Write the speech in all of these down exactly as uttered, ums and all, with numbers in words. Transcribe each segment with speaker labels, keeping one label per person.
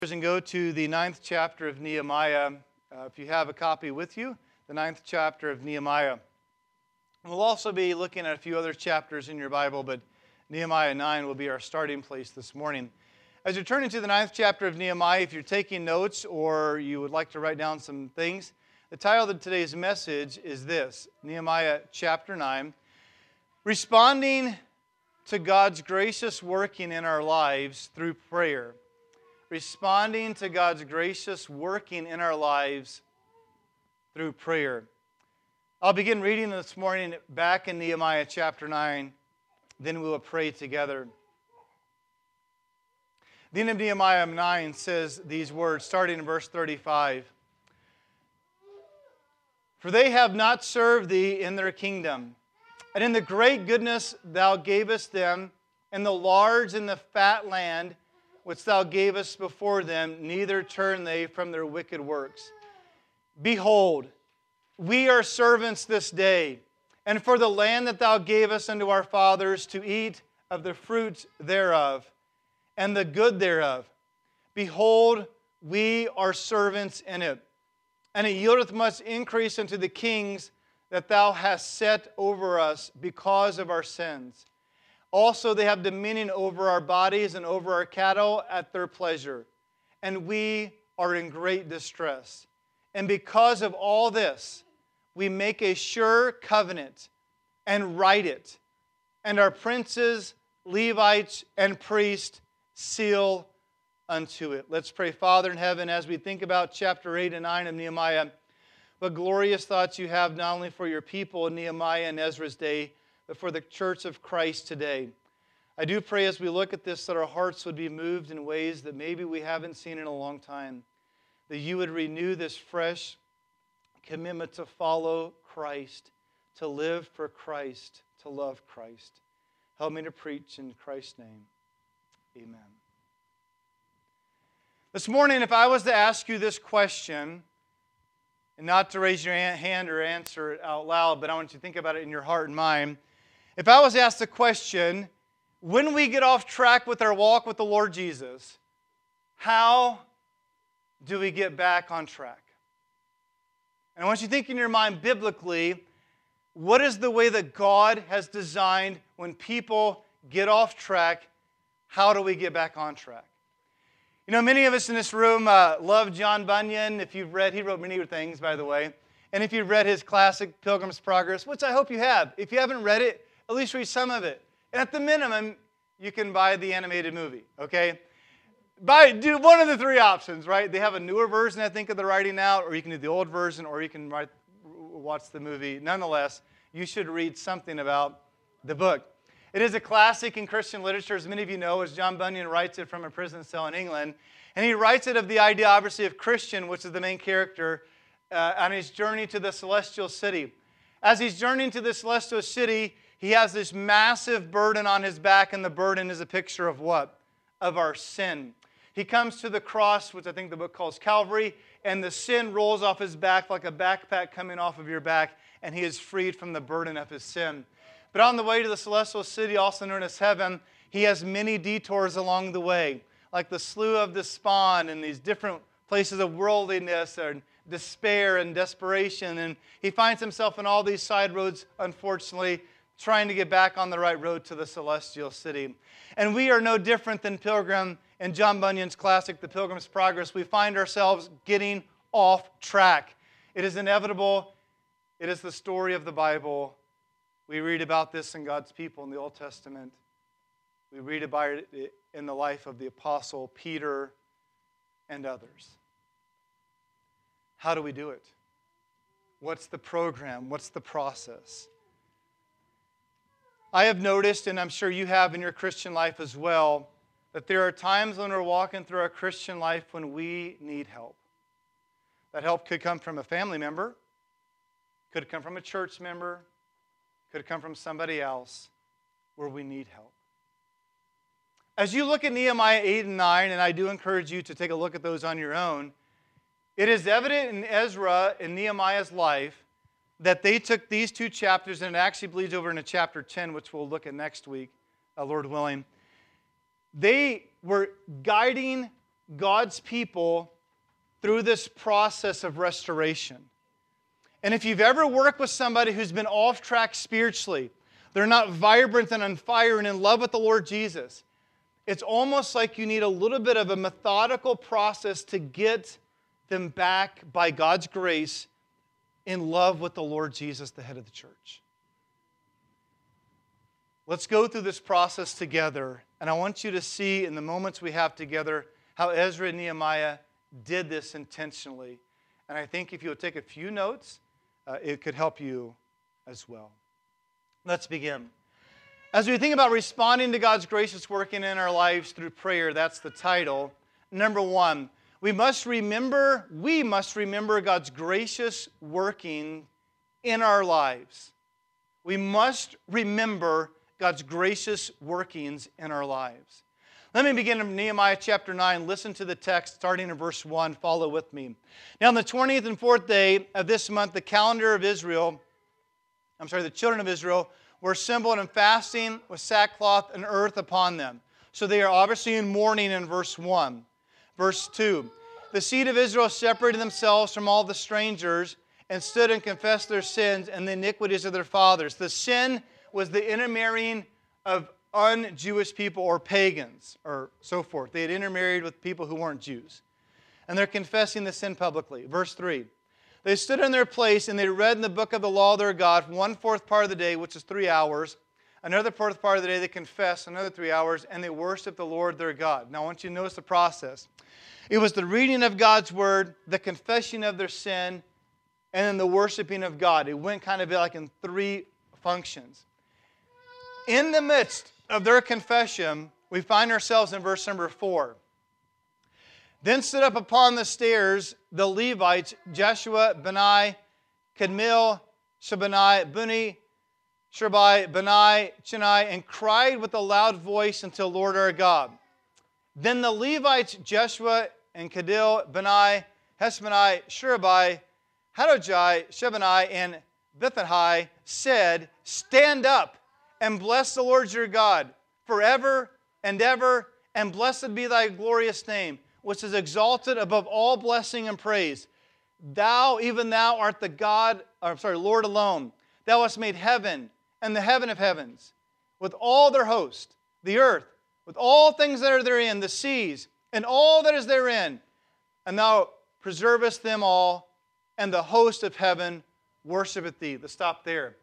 Speaker 1: And go to the ninth chapter of Nehemiah. Uh, if you have a copy with you, the ninth chapter of Nehemiah. We'll also be looking at a few other chapters in your Bible, but Nehemiah nine will be our starting place this morning. As you're turning to the ninth chapter of Nehemiah, if you're taking notes or you would like to write down some things, the title of today's message is this, Nehemiah chapter nine, Responding to God's gracious working in our lives through prayer. Responding to God's gracious working in our lives through prayer. I'll begin reading this morning back in Nehemiah chapter nine. Then we will pray together. The end of Nehemiah nine says these words, starting in verse thirty-five. For they have not served thee in their kingdom, and in the great goodness thou gavest them, and the large and the fat land which thou gavest before them, neither turn they from their wicked works. Behold, we are servants this day, and for the land that thou gavest unto our fathers to eat of the fruit thereof, and the good thereof. Behold, we are servants in it. And it yieldeth much increase unto the kings that thou hast set over us because of our sins. Also they have dominion over our bodies and over our cattle at their pleasure. And we are in great distress. And because of all this, we make a sure covenant and write it. And our princes, Levites, and priests seal unto it. Let's pray. Father in heaven, as we think about chapter eight and nine of Nehemiah, what glorious thoughts you have not only for your people in Nehemiah and Ezra's day, but for the church of Christ today. I do pray as we look at this that our hearts would be moved in ways that maybe we haven't seen in a long time. That you would renew this fresh commitment to follow Christ, to live for Christ, to love Christ. Help me to preach in Christ's name. Amen. This morning, if I was to ask you this question, and not to raise your hand or answer it out loud, but I want you to think about it in your heart and mind. If I was asked the question, when we get off track with our walk with the Lord Jesus, how do we get back on track? And I want you to think in your mind biblically, what is the way that God has designed when people get off track, how do we get back on track? You know, many of us in this room uh, love John Bunyan. If you've read, he wrote many things, by the way. And if you've read his classic Pilgrim's Progress, which I hope you have. If you haven't read it, at least read some of it. And at the minimum, you can buy the animated movie, okay? Buy, do one of the three options, right? They have a newer version, I think, of the writing out, or you can do the old version, or you can write, watch the movie. Nonetheless, you should read something about the book. It is a classic in Christian literature, as many of you know, as John Bunyan writes it from a prison cell in England. And he writes it of the idea, obviously, of Christian, which is the main character, uh, on his journey to the celestial city. As he's journeying to the celestial city, he has this massive burden on his back, and the burden is a picture of what? Of our sin. He comes to the cross, which I think the book calls Calvary, and the sin rolls off his back like a backpack coming off of your back, and he is freed from the burden of his sin. But on the way to the celestial city, also known as heaven, he has many detours along the way, like the Slough of Despond and these different places of worldliness and despair and desperation. And he finds himself in all these side roads, unfortunately, trying to get back on the right road to the celestial city. And we are no different than Pilgrim in John Bunyan's classic, The Pilgrim's Progress. We find ourselves getting off track. It is inevitable. It is the story of the Bible. We read about this in God's people in the Old Testament. We read about it in the life of the Apostle Peter and others. How do we do it? What's the program? What's the process? I have noticed, and I'm sure you have in your Christian life as well, that there are times when we're walking through our Christian life when we need help. That help could come from a family member, could come from a church member, could come from somebody else where we need help. As you look at Nehemiah eight and nine, and I do encourage you to take a look at those on your own, it is evident in Ezra and Nehemiah's life that they took these two chapters, and it actually bleeds over into chapter ten, which we'll look at next week, uh, Lord willing. They were guiding God's people through this process of restoration. And if you've ever worked with somebody who's been off track spiritually, they're not vibrant and on fire and in love with the Lord Jesus, it's almost like you need a little bit of a methodical process to get them back by God's grace in love with the Lord Jesus, the head of the church. Let's go through this process together, and I want you to see in the moments we have together how Ezra and Nehemiah did this intentionally. And I think if you'll take a few notes, uh, it could help you as well. Let's begin. As we think about responding to God's gracious working in our lives through prayer, that's the title. Number one, we must remember, we must remember God's gracious working in our lives. We must remember God's gracious workings in our lives. Let me begin in Nehemiah chapter nine. Listen to the text starting in verse one. Follow with me. Now on the twentieth and fourth day of this month, the calendar of Israel, I'm sorry, the children of Israel, were assembled and fasting with sackcloth and earth upon them. So they are obviously in mourning in verse one. Verse two, the seed of Israel separated themselves from all the strangers and stood and confessed their sins and the iniquities of their fathers. The sin was the intermarrying of un-Jewish people or pagans or so forth. They had intermarried with people who weren't Jews. And they're confessing the sin publicly. Verse three, they stood in their place and they read in the book of the law of their God one-fourth part of the day, which is three hours. Another fourth part of the day they confessed, another three hours, and they worshiped the Lord their God. Now I want you to notice the process. It was the reading of God's word, the confession of their sin, and then the worshiping of God. It went kind of like in three functions. In the midst of their confession, we find ourselves in verse number four. Then stood up upon the stairs the Levites, Jeshua, Bani, Kadmiel, Shabani, Buni, Shebai, Bani, Chinai, and cried with a loud voice unto Lord our God. Then the Levites, Jeshua, and Kadil, Bani, Heshbani, Shebai, Hadojai, Shebani, and Bethahai said, stand up and bless the Lord your God forever and ever, and blessed be thy glorious name, which is exalted above all blessing and praise. Thou, even thou, art the God, or, I'm sorry, Lord alone. Thou hast made heaven and the heaven of heavens, with all their host, the earth, with all things that are therein, the seas, and all that is therein. And thou preservest them all, and the host of heaven worshipeth thee. Let's stop there.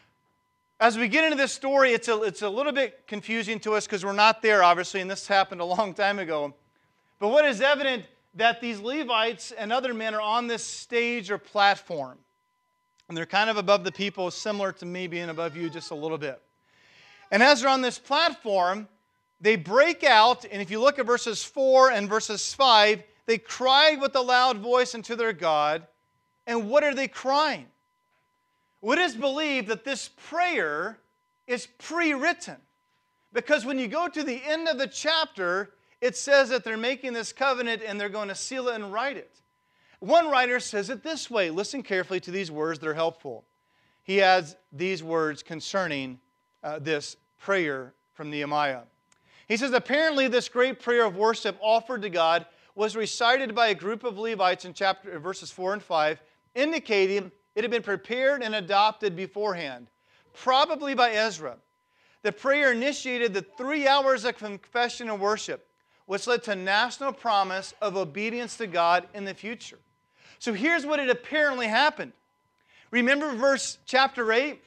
Speaker 1: As we get into this story, it's a, it's a little bit confusing to us because we're not there, obviously, and this happened a long time ago. But what is evident that these Levites and other men are on this stage or platform. And they're kind of above the people, similar to me being above you just a little bit. And as they're on this platform, they break out, and if you look at verses four and verses five, they cried with a loud voice unto their God. And what are they crying? Well, it is believed that this prayer is pre-written. Because when you go to the end of the chapter, it says that they're making this covenant and they're going to seal it and write it. One writer says it this way. Listen carefully to these words. They're helpful. He adds these words concerning uh, this prayer from Nehemiah. He says, apparently this great prayer of worship offered to God was recited by a group of Levites in chapter verses four and five, indicating it had been prepared and adopted beforehand, probably by Ezra. The prayer initiated the three hours of confession and worship, which led to national promise of obedience to God in the future. So here's what had apparently happened. Remember verse chapter eight?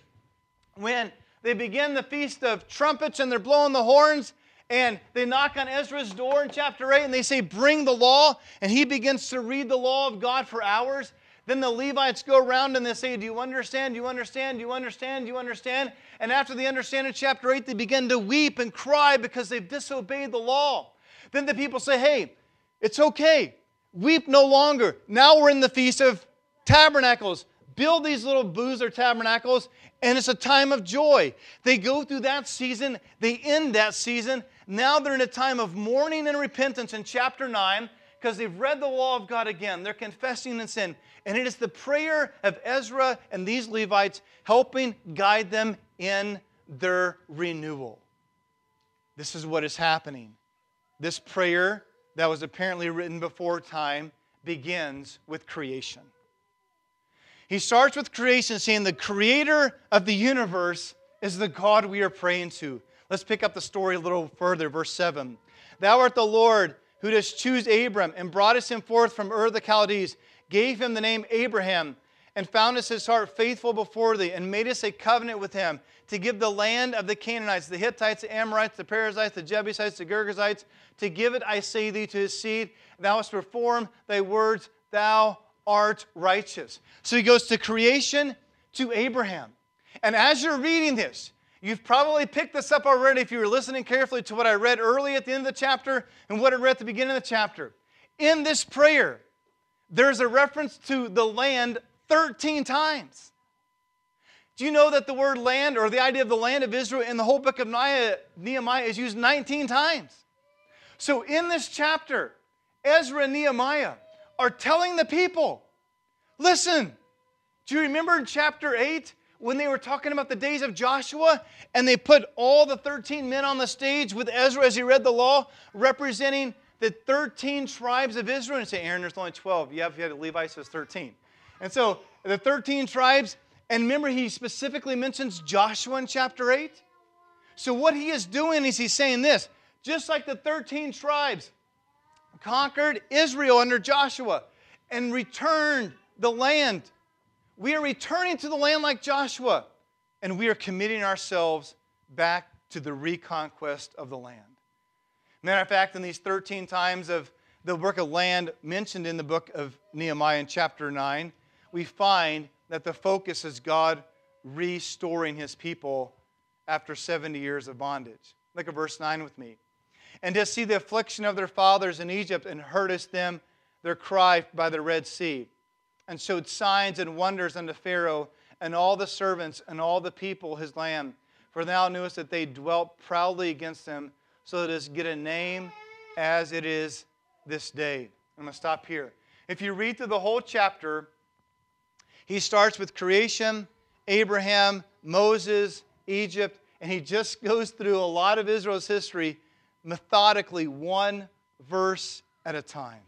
Speaker 1: When they begin the feast of trumpets and they're blowing the horns, and they knock on Ezra's door in chapter eight and they say, bring the law. And he begins to read the law of God for hours. Then the Levites go around and they say, do you understand? Do you understand? Do you understand? Do you understand? And after they understand in chapter eight, they begin to weep and cry because they've disobeyed the law. Then the people say, hey, it's okay. Weep no longer. Now we're in the Feast of Tabernacles. Build these little booths or tabernacles, and it's a time of joy. They go through that season. They end that season. Now they're in a time of mourning and repentance in chapter nine because they've read the law of God again. They're confessing in sin. And it is the prayer of Ezra and these Levites helping guide them in their renewal. This is what is happening. This prayer that was apparently written before time begins with creation. He starts with creation, saying the creator of the universe is the God we are praying to. Let's pick up the story a little further, verse seven. Thou art the Lord who dost choose Abram and broughtest him forth from Ur of the Chaldees, gave him the name Abraham, and foundest his heart faithful before thee, and madest a covenant with him to give the land of the Canaanites, the Hittites, the Amorites, the Perizzites, the Jebusites, the Girgashites, to give it, I say thee, to his seed. Thou hast performed thy words, thou art righteous. So he goes to creation, to Abraham. And as you're reading this, you've probably picked this up already if you were listening carefully to what I read early at the end of the chapter and what I read at the beginning of the chapter. In this prayer, there's a reference to the land thirteen times. Do you know that the word land, or the idea of the land of Israel in the whole book of Nehemiah is used nineteen times? So in this chapter, Ezra and Nehemiah are telling the people, listen, do you remember in chapter eight when they were talking about the days of Joshua and they put all the thirteen men on the stage with Ezra as he read the law, representing the thirteen tribes of Israel? And say, Aaron, there's only twelve. You have, you have Levites, so it's thirteen. And so the thirteen tribes, and remember he specifically mentions Joshua in chapter eight. So what he is doing is he's saying this, just like the thirteen tribes conquered Israel under Joshua and returned the land, we are returning to the land like Joshua, and we are committing ourselves back to the reconquest of the land. Matter of fact, in these thirteen times of the work of land mentioned in the book of Nehemiah in chapter nine, we find that the focus is God restoring His people after seventy years of bondage. Look at verse nine with me. And didst see the affliction of their fathers in Egypt, and heardest them their cry by the Red Sea, and showed signs and wonders unto Pharaoh and all the servants and all the people his land. For thou knewest that they dwelt proudly against them, so that it is get a name as it is this day. I'm going to stop here. If you read through the whole chapter, he starts with creation, Abraham, Moses, Egypt, and he just goes through a lot of Israel's history methodically, one verse at a time.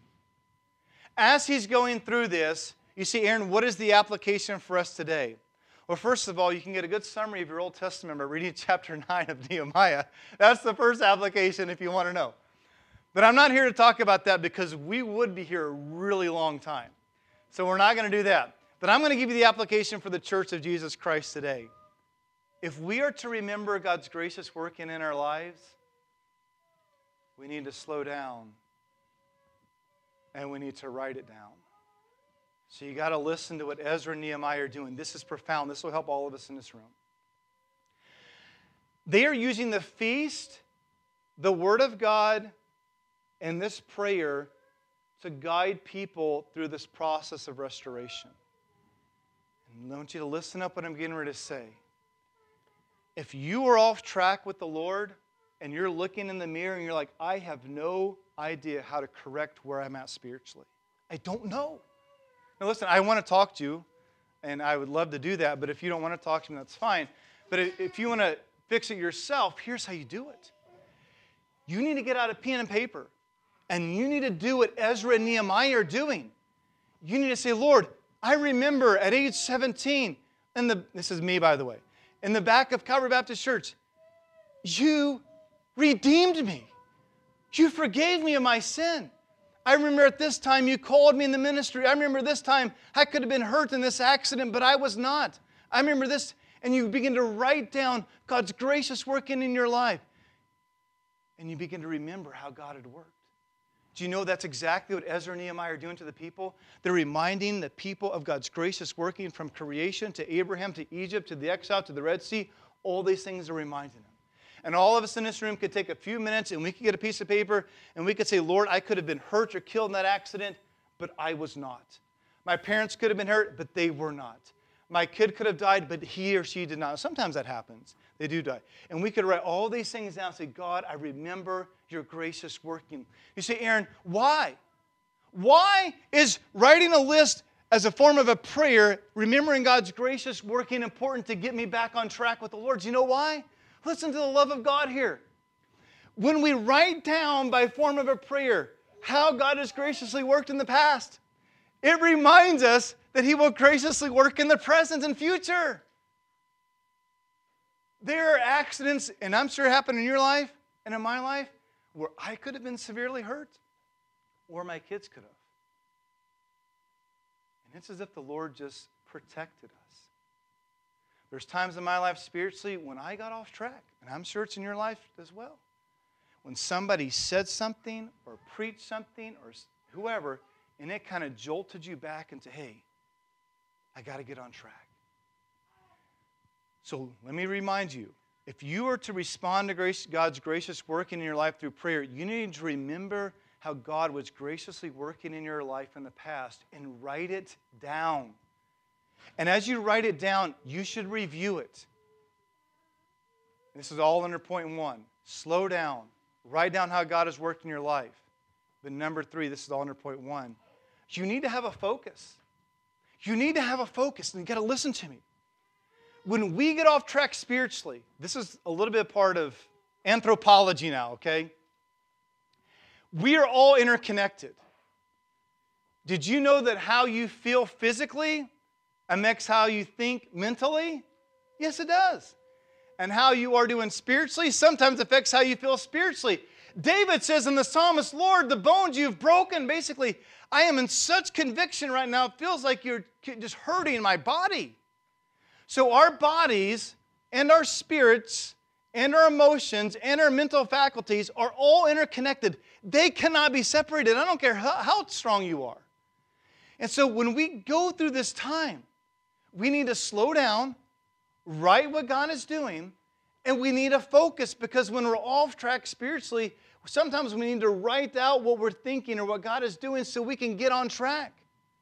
Speaker 1: As he's going through this, you see, Aaron, what is the application for us today? Well, first of all, you can get a good summary of your Old Testament by reading chapter nine of Nehemiah. That's the first application if you want to know. But I'm not here to talk about that because we would be here a really long time. So we're not going to do that. But I'm going to give you the application for the Church of Jesus Christ today. If we are to remember God's gracious working in our lives, we need to slow down and we need to write it down. So you got to listen to what Ezra and Nehemiah are doing. This is profound. This will help all of us in this room. They are using the feast, the Word of God, and this prayer to guide people through this process of restoration. And I want you to listen up what I'm getting ready to say. If you are off track with the Lord and you're looking in the mirror and you're like, I have no idea how to correct where I'm at spiritually. I don't know. Now listen, I want to talk to you, and I would love to do that, but if you don't want to talk to me, that's fine. But if you want to fix it yourself, here's how you do it. You need to get out a pen and paper, and you need to do what Ezra and Nehemiah are doing. You need to say, Lord, I remember at age seventeen, and the, this is me, by the way, in the back of Calvary Baptist Church, you redeemed me. You forgave me of my sin. I remember at this time you called me in the ministry. I remember this time I could have been hurt in this accident, but I was not. I remember this, and you begin to write down God's gracious working in your life. And you begin to remember how God had worked. Do you know that's exactly what Ezra and Nehemiah are doing to the people? They're reminding the people of God's gracious working from creation to Abraham to Egypt to the exile to the Red Sea. All these things are reminding them. And all of us in this room could take a few minutes and we could get a piece of paper and we could say, Lord, I could have been hurt or killed in that accident, but I was not. My parents could have been hurt, but they were not. My kid could have died, but he or she did not. Sometimes that happens. They do die. And we could write all these things down and say, God, I remember your gracious working. You say, Aaron, why? Why is writing a list as a form of a prayer, remembering God's gracious working, important to get me back on track with the Lord? Do you know why? Listen to the love of God here. When we write down by form of a prayer how God has graciously worked in the past. It reminds us that He will graciously work in the present and future. There are accidents, and I'm sure it happened in your life and in my life, where I could have been severely hurt, or my kids could have. And it's as if the Lord just protected us. There's times in my life spiritually when I got off track, and I'm sure it's in your life as well. When somebody said something or preached something or whoever, and it kind of jolted you back into, hey, I got to get on track. So let me remind you, if you are to respond to grace, God's gracious working in your life through prayer, you need to remember how God was graciously working in your life in the past and write it down. And as you write it down, you should review it. This is all under point one. Slow down. Write down how God has worked in your life. But number three, this is all under point one. You need to have a focus. You need to have a focus, and you've got to listen to me. When we get off track spiritually, this is a little bit part of anthropology now, okay? We are all interconnected. Did you know that how you feel physically affects how you think mentally? Yes, it does. And how you are doing spiritually sometimes affects how you feel spiritually. David says in the psalmist, Lord, the bones you've broken, basically, I am in such conviction right now, it feels like you're just hurting my body. So our bodies and our spirits and our emotions and our mental faculties are all interconnected. They cannot be separated. I don't care how, how strong you are. And so when we go through this time, we need to slow down, write what God is doing, and we need to focus, because when we're off track spiritually, sometimes we need to write out what we're thinking or what God is doing so we can get on track.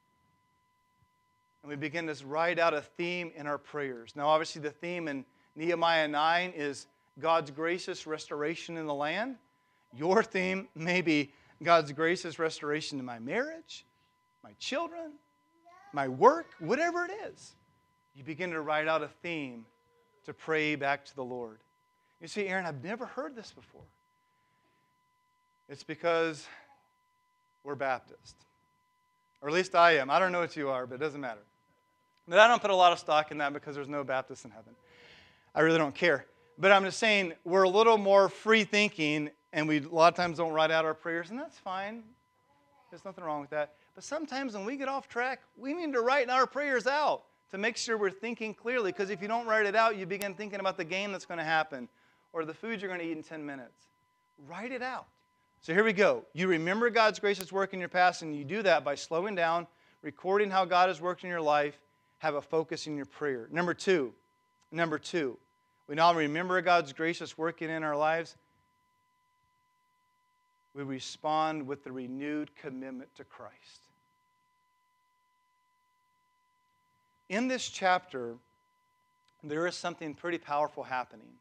Speaker 1: And we begin to write out a theme in our prayers. Now, obviously, the theme in Nehemiah nine is God's gracious restoration in the land. Your theme may be God's gracious restoration in my marriage, my children, my work, whatever it is. You begin to write out a theme to pray back to the Lord. You see, Aaron, I've never heard this before. It's because we're Baptist. Or at least I am. I don't know what you are, but it doesn't matter. But I don't put a lot of stock in that because there's no Baptists in heaven. I really don't care. But I'm just saying we're a little more free thinking, and we a lot of times don't write out our prayers, and that's fine. There's nothing wrong with that. But sometimes when we get off track, we need to write our prayers out to make sure we're thinking clearly, because if you don't write it out, you begin thinking about the game that's going to happen or the food you're going to eat in ten minutes. Write it out. So here we go. You remember God's gracious work in your past, and you do that by slowing down, recording how God has worked in your life, have a focus in your prayer. Number two, number two, we now remember God's gracious working in our lives. We respond with the renewed commitment to Christ. In this chapter, there is something pretty powerful happening.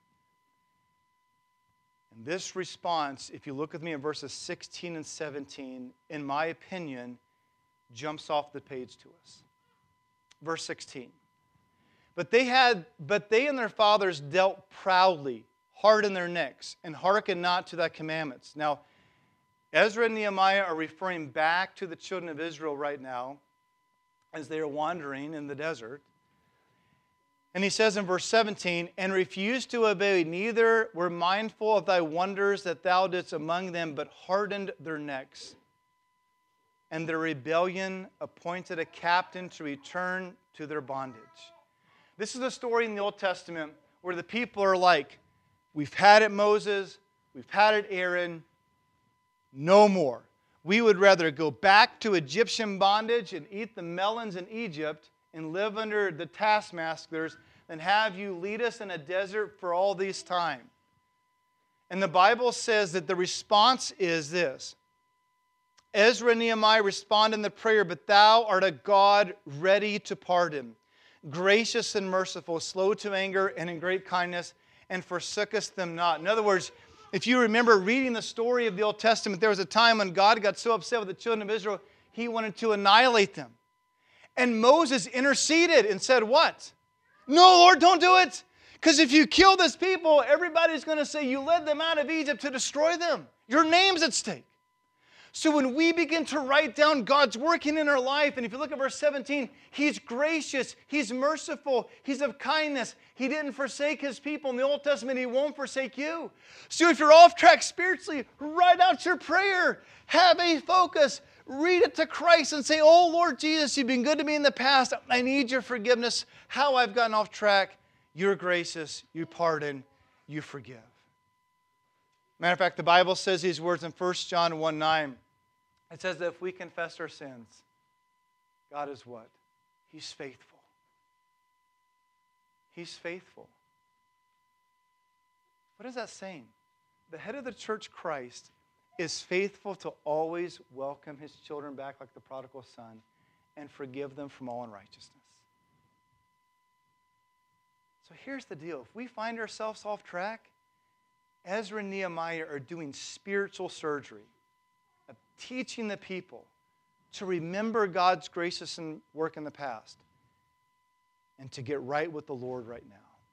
Speaker 1: And this response, if you look with me at verses sixteen and seventeen, in my opinion, jumps off the page to us. Verse sixteen. But they had, but they and their fathers dealt proudly, hard in their necks, and hearkened not to thy commandments. Now, Ezra and Nehemiah are referring back to the children of Israel right now as they are wandering in the desert. And he says in verse seventeen, and refused to obey, neither were mindful of thy wonders that thou didst among them, but hardened their necks. And their rebellion appointed a captain to return to their bondage. This is a story in the Old Testament where the people are like, we've had it Moses, we've had it Aaron, no more. We would rather go back to Egyptian bondage and eat the melons in Egypt and live under the taskmasters than have you lead us in a desert for all this time. And the Bible says that the response is this. Ezra and Nehemiah respond in the prayer, but thou art a God ready to pardon, gracious and merciful, slow to anger and in great kindness, and forsookest them not. In other words, if you remember reading the story of the Old Testament, there was a time when God got so upset with the children of Israel, He wanted to annihilate them. And Moses interceded and said, what? No, Lord, don't do it. Because if you kill this people, everybody's going to say you led them out of Egypt to destroy them. Your name's at stake. So when we begin to write down God's working in our life, and if you look at verse seventeen, He's gracious, He's merciful, He's of kindness. He didn't forsake His people. In the Old Testament, He won't forsake you. So if you're off track spiritually, write out your prayer. Have a focus. Read it to Christ and say, oh, Lord Jesus, You've been good to me in the past. I need Your forgiveness. How I've gotten off track, You're gracious, You pardon, You forgive. Matter of fact, the Bible says these words in First John one nine. It says that if we confess our sins, God is what? He's faithful. He's faithful. What is that saying? The head of the church, Christ, is faithful to always welcome His children back like the prodigal son and forgive them from all unrighteousness. So here's the deal. If we find ourselves off track, Ezra and Nehemiah are doing spiritual surgery, of teaching the people to remember God's gracious work in the past and to get right with the Lord right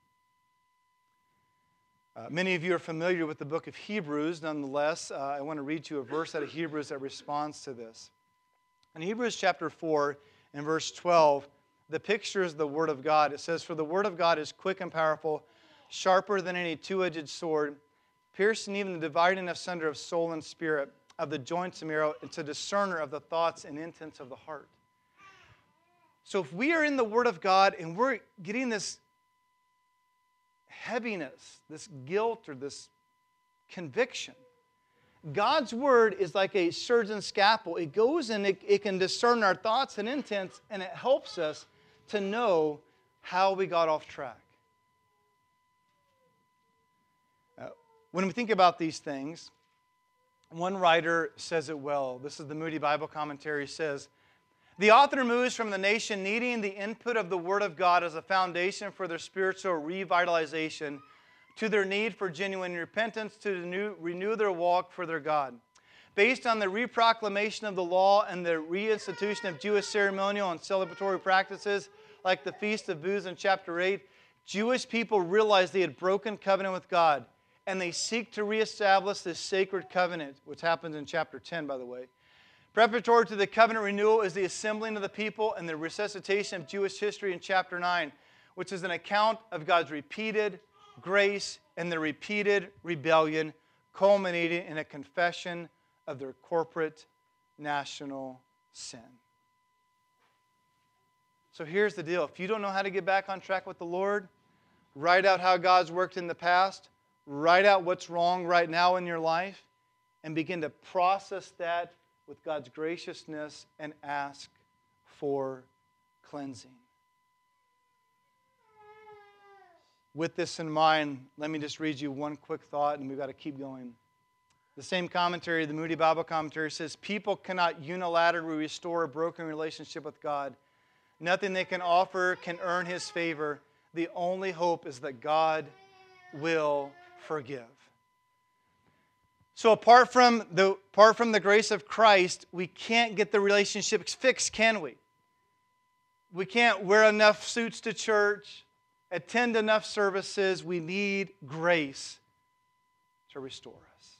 Speaker 1: now. Uh, many of you are familiar with the book of Hebrews. Nonetheless, uh, I want to read you a verse out of Hebrews that responds to this. In Hebrews chapter four and verse twelve, the picture is the Word of God. It says, for the Word of God is quick and powerful, sharper than any two-edged sword, piercing even the dividing asunder of soul and spirit, of the joints and marrow, and to discerner of the thoughts and intents of the heart. So if we are in the Word of God and we're getting this heaviness, this guilt, or this conviction, God's Word is like a surgeon's scalpel. It goes and it, it can discern our thoughts and intents, and it helps us to know how we got off track. When we think about these things, one writer says it well. This is the Moody Bible Commentary. Says, the author moves from the nation needing the input of the Word of God as a foundation for their spiritual revitalization to their need for genuine repentance to renew, renew their walk for their God. Based on the reproclamation of the law and the reinstitution of Jewish ceremonial and celebratory practices like the Feast of Booths in chapter eight, Jewish people realized they had broken covenant with God, and they seek to reestablish this sacred covenant, which happens in chapter ten, by the way. Preparatory to the covenant renewal is the assembling of the people and the resuscitation of Jewish history in chapter nine, which is an account of God's repeated grace and the repeated rebellion, culminating in a confession of their corporate national sin. So here's the deal. If you don't know how to get back on track with the Lord, write out how God's worked in the past, write out what's wrong right now in your life, and begin to process that with God's graciousness and ask for cleansing. With this in mind, let me just read you one quick thought, and we've got to keep going. The same commentary, the Moody Bible Commentary, says, people cannot unilaterally restore a broken relationship with God. Nothing they can offer can earn His favor. The only hope is that God will forgive. So apart from the apart from the grace of Christ, we can't get the relationships fixed, can we? We can't wear enough suits to church, attend enough services. We need grace to restore us.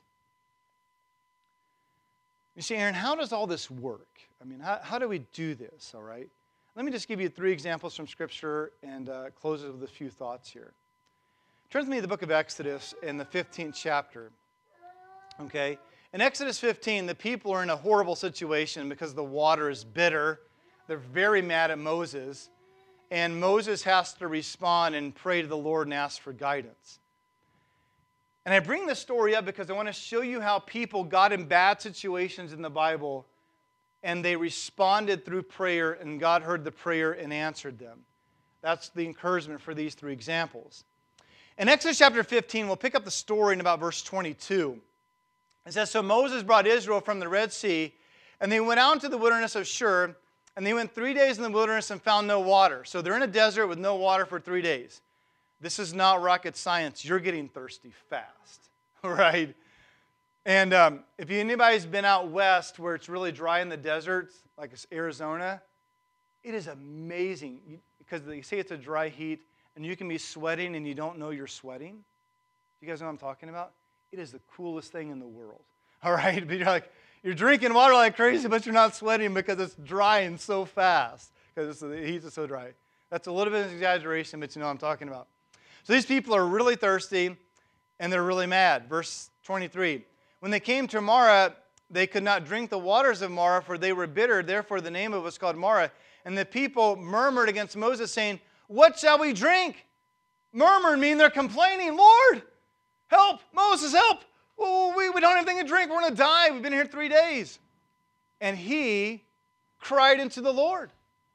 Speaker 1: You see, Aaron, how does all this work? I mean, how, how do we do this, all right? Let me just give you three examples from Scripture and uh, close it with a few thoughts here. Turn with me to the book of Exodus in the fifteenth chapter. Okay? In Exodus fifteen, the people are in a horrible situation because the water is bitter. They're very mad at Moses. And Moses has to respond and pray to the Lord and ask for guidance. And I bring this story up because I want to show you how people got in bad situations in the Bible and they responded through prayer, and God heard the prayer and answered them. That's the encouragement for these three examples. In Exodus chapter fifteen, we'll pick up the story in about verse twenty-two. It says, so Moses brought Israel from the Red Sea, and they went out into the wilderness of Shur, and they went three days in the wilderness and found no water. So they're in a desert with no water for three days. This is not rocket science. You're getting thirsty fast, right? And um, if anybody's been out west where it's really dry in the deserts, like it's Arizona, it is amazing because they say it's a dry heat, and you can be sweating and you don't know you're sweating. You guys know what I'm talking about? It is the coolest thing in the world, all right? But you're like, You're drinking water like crazy, but you're not sweating because it's drying so fast, because the heat is so dry. That's a little bit of an exaggeration, but you know what I'm talking about. So these people are really thirsty, and they're really mad. Verse twenty-three, when they came to Marah, they could not drink the waters of Marah, for they were bitter. Therefore the name of it was called Marah. And the people murmured against Moses, saying, what shall we drink? Murmured mean they're complaining. Lord, help. Moses, help. Well, we, we don't have anything to drink. We're going to die. We've been here three days. And he cried unto the Lord.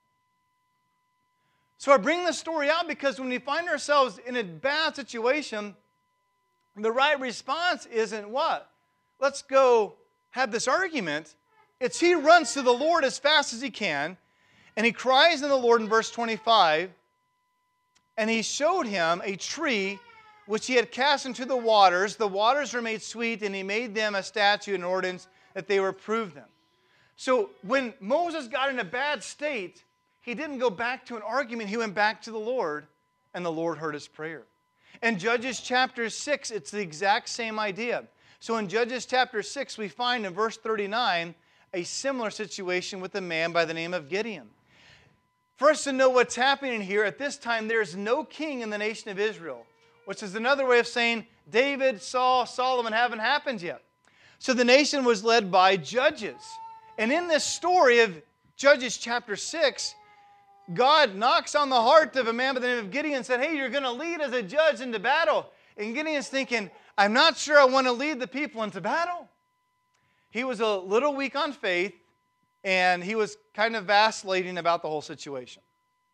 Speaker 1: So I bring this story out because when we find ourselves in a bad situation, the right response isn't what? Let's go have this argument. It's he runs to the Lord as fast as he can, and he cries to the Lord in verse twenty-five, and he showed him a tree which he had cast into the waters. The waters were made sweet, and he made them a statute and ordinance that they reprove them. So when Moses got in a bad state, he didn't go back to an argument. He went back to the Lord, and the Lord heard his prayer. In Judges chapter six, it's the exact same idea. So in Judges chapter six, we find in verse thirty-nine a similar situation with a man by the name of Gideon. For us to know what's happening here, at this time there is no king in the nation of Israel, which is another way of saying David, Saul, Solomon haven't happened yet. So the nation was led by judges. And in this story of Judges chapter six, God knocks on the heart of a man by the name of Gideon and said, hey, you're going to lead as a judge into battle. And Gideon's thinking, I'm not sure I want to lead the people into battle. He was a little weak on faith, and he was kind of vacillating about the whole situation.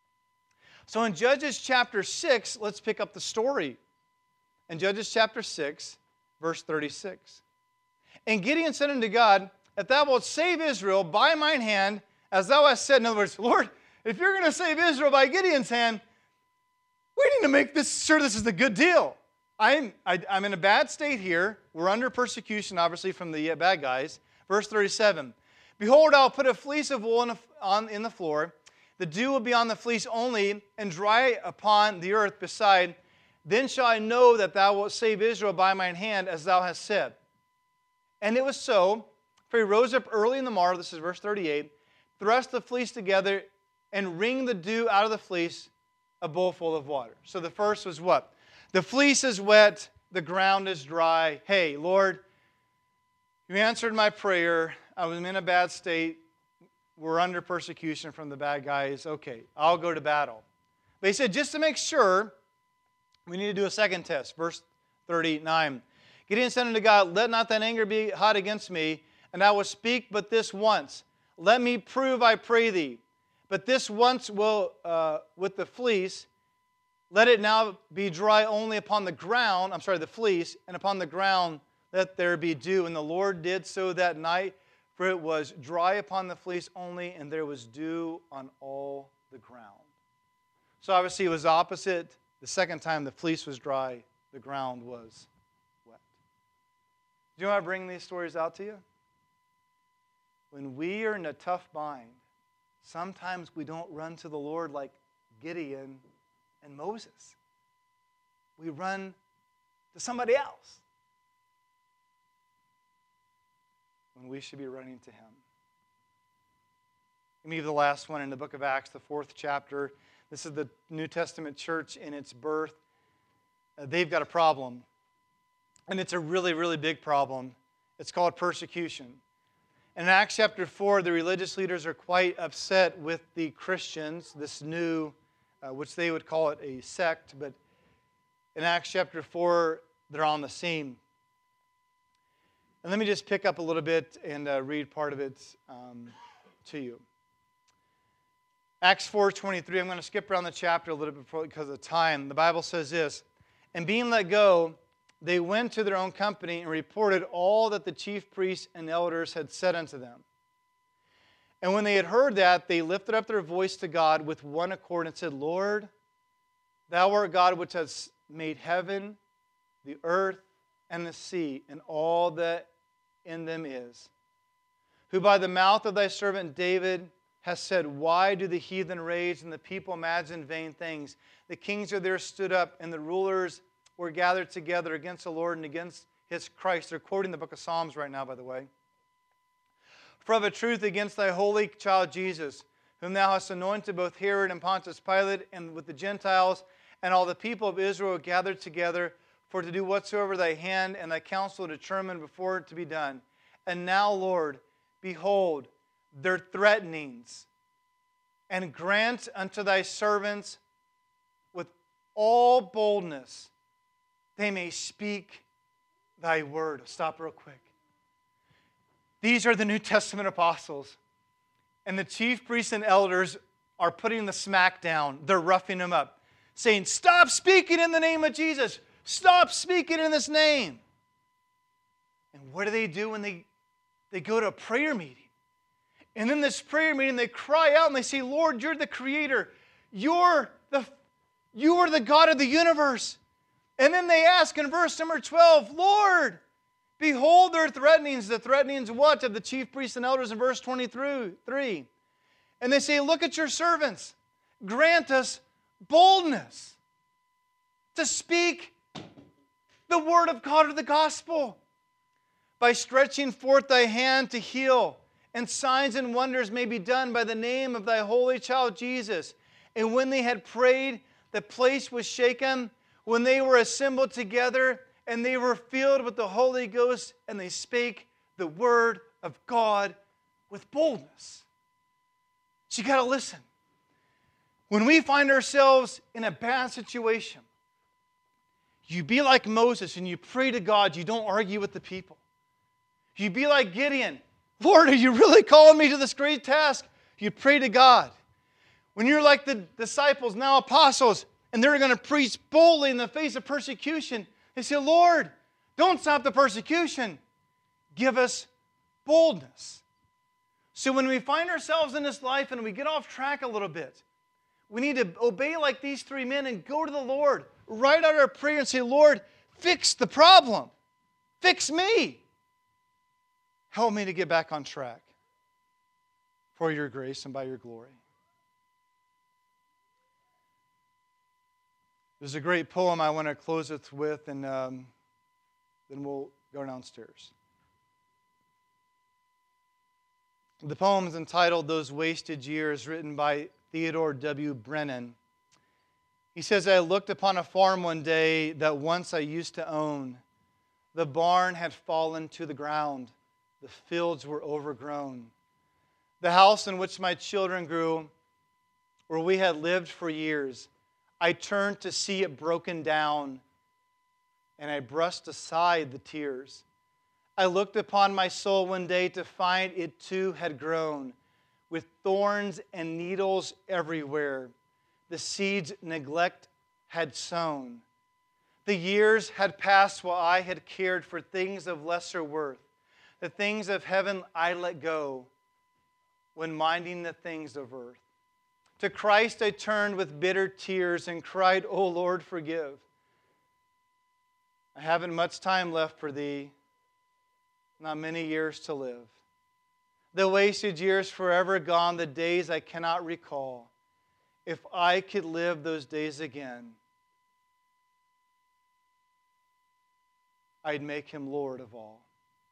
Speaker 1: So in Judges chapter six, let's pick up the story. In Judges chapter six, verse thirty-six. And Gideon said unto God, if thou wilt save Israel by mine hand, as thou hast said, in other words, Lord, if you're going to save Israel by Gideon's hand, we need to make this sure this is a good deal. I'm, I, I'm in a bad state here. We're under persecution, obviously, from the bad guys. Verse thirty-seven. Behold, I'll put a fleece of wool in, a, on, in the floor. The dew will be on the fleece only, and dry upon the earth beside. Then shall I know that thou wilt save Israel by mine hand, as thou hast said. And it was so, for he rose up early in the morrow, this is verse thirty-eight, thrust the fleece together, and wring the dew out of the fleece, a bowl full of water. So the first was what? The fleece is wet, the ground is dry. Hey, Lord, you answered my prayer. I was in a bad state. We're under persecution from the bad guys. Okay, I'll go to battle. But he said, just to make sure, we need to do a second test. Verse thirty-nine. Gideon said unto God, let not thine anger be hot against me, and I will speak but this once. Let me prove, I pray thee. But this once will, uh, with the fleece, let it now be dry only upon the ground, I'm sorry, the fleece, and upon the ground let there be dew. And the Lord did so that night, for it was dry upon the fleece only, and there was dew on all the ground. So obviously it was opposite. The second time the fleece was dry, the ground was wet. Do you know why I bring these stories out to you? When we are in a tough bind, sometimes we don't run to the Lord like Gideon and Moses. We run to somebody else when we should be running to him. Let me give the last one in the book of Acts, the fourth chapter. This is the New Testament church in its birth. Uh, they've got a problem, and it's a really, really big problem. It's called persecution. In Acts chapter four, the religious leaders are quite upset with the Christians, this new, uh, which they would call it a sect, but in Acts chapter four, they're on the scene. And let me just pick up a little bit and uh, read part of it um, to you. Acts four twenty-three, I'm going to skip around the chapter a little bit because of time. The Bible says this, and being let go, they went to their own company and reported all that the chief priests and elders had said unto them. And when they had heard that, they lifted up their voice to God with one accord and said, Lord, thou art God which hast made heaven, the earth, and the sea, and all that in them is, who by the mouth of thy servant David has said, why do the heathen rage and the people imagine vain things? The kings are there stood up, and the rulers were gathered together against the Lord and against his Christ. They're quoting the book of Psalms right now, by the way. For of a truth against thy holy child Jesus, whom thou hast anointed, both Herod and Pontius Pilate, and with the Gentiles and all the people of Israel gathered together, for to do whatsoever thy hand and thy counsel determined before it to be done. And now, Lord, behold their threatenings, and grant unto thy servants with all boldness they may speak thy word. Stop real quick. These are the New Testament apostles. And the chief priests and elders are putting the smack down. They're roughing them up, saying, stop speaking in the name of Jesus. Stop speaking in this name. And what do they do when they, they go to a prayer meeting? And in this prayer meeting, they cry out and they say, Lord, you're the creator. You're the, you are the God of the universe. And then they ask in verse number twelve, Lord, behold their threatenings. The threatenings what? Of the chief priests and elders in verse twenty-three. And they say, look at your servants. Grant us boldness to speak the word of God or the gospel by stretching forth thy hand to heal, and signs and wonders may be done by the name of thy holy child Jesus. And when they had prayed, the place was shaken. When they were assembled together, and they were filled with the Holy Ghost, and they spake the word of God with boldness. So you got to listen. When we find ourselves in a bad situation, you be like Moses and you pray to God. You don't argue with the people. You be like Gideon. Lord, are you really calling me to this great task? You pray to God. When you're like the disciples, now apostles, and they're going to preach boldly in the face of persecution, they say, Lord, don't stop the persecution. Give us boldness. So when we find ourselves in this life and we get off track a little bit, we need to obey like these three men and go to the Lord, write out our prayer and say, Lord, fix the problem. Fix me. Help me to get back on track for your grace and by your glory. There's a great poem I want to close it with, and um, then we'll go downstairs. The poem is entitled Those Wasted Years, written by Theodore W. Brennan. He says, I looked upon a farm one day that once I used to own. The barn had fallen to the ground. The fields were overgrown. The house in which my children grew, where we had lived for years, I turned to see it broken down, and I brushed aside the tears. I looked upon my soul one day to find it too had grown, with thorns and needles everywhere. The seeds neglect had sown. The years had passed while I had cared for things of lesser worth. The things of heaven I let go when minding the things of earth. To Christ I turned with bitter tears and cried, O Lord, forgive. I haven't much time left for Thee, not many years to live. The wasted years forever gone, the days I cannot recall. If I could live those days again, I'd make Him Lord of all.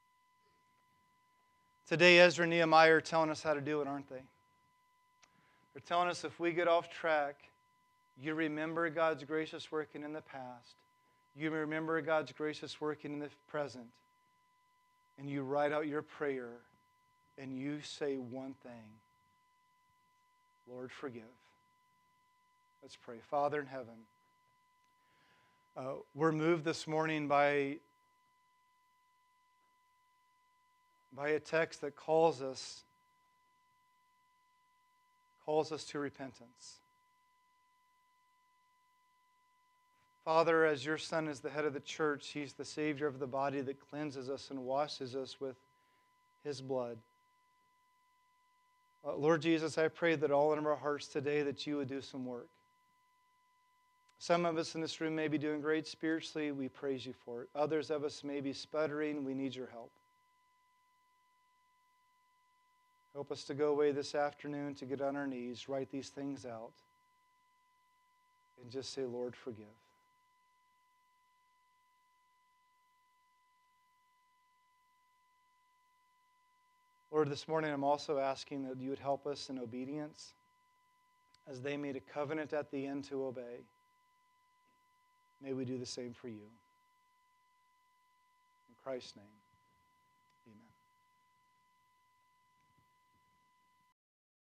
Speaker 1: Today, Ezra and Nehemiah are telling us how to do it, aren't they? They're telling us if we get off track, you remember God's gracious working in the past. You remember God's gracious working in the present. And you write out your prayer and you say one thing. Lord, forgive. Let's pray. Father in heaven, uh, we're moved this morning by, by a text that calls us calls us to repentance. Father, as your Son is the head of the church, He's the Savior of the body that cleanses us and washes us with His blood. Uh, Lord Jesus, I pray that all in our hearts today that you would do some work. Some of us in this room may be doing great spiritually. We praise you for it. Others of us may be sputtering. We need your help. Help us to go away this afternoon, to get on our knees, write these things out, and just say, Lord, forgive. Lord, this morning I'm also asking that you would help us in obedience as they made a covenant at the end to obey. May we do the same for you. In Christ's name.